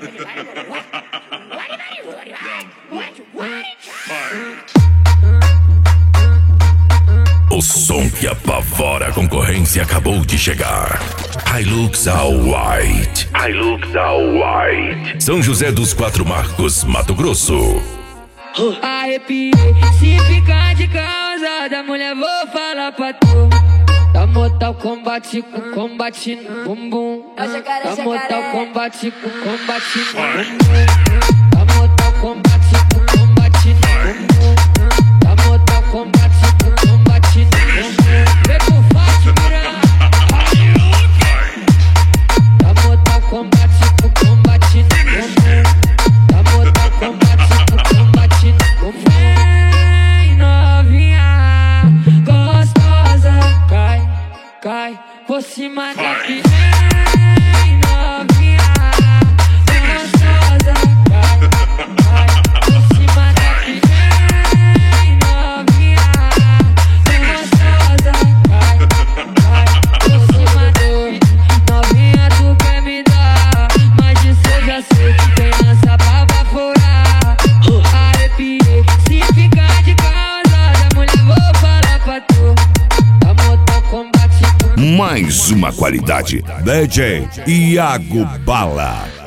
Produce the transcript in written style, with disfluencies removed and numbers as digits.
O som que apavora a concorrência acabou de chegar. Hilux All White. Hilux All White. São José dos Quatro Marcos, Mato Grosso. Arrepiei, se ficar de causada, mulher, vou falar pra tu. Da Mortal Kombat com combate no bumbum. Da Mortal Kombat com combate no bumbum. Da Mortal Kombat com combate no bumbum. Da Mortal Kombat com combate no bumbum. Vem com Fátima. Da Mortal Kombat com combate no bumbum. Da Mortal Kombat com combate no bumbum. Vem novinha, gostosa, cai por cima da piranha. Novinha, gostosa, cai por cima da piranha. Novinha, gostosa, cai por cima da piranha. Novinha, tu quer me dar, mas disso eu já sei. Tem lança pra baforar. Arrepiei, se ficar de causada, mulher, vou falar pra tu. Da Mortal Kombat. Mais uma qualidade. DJ Iago Bala.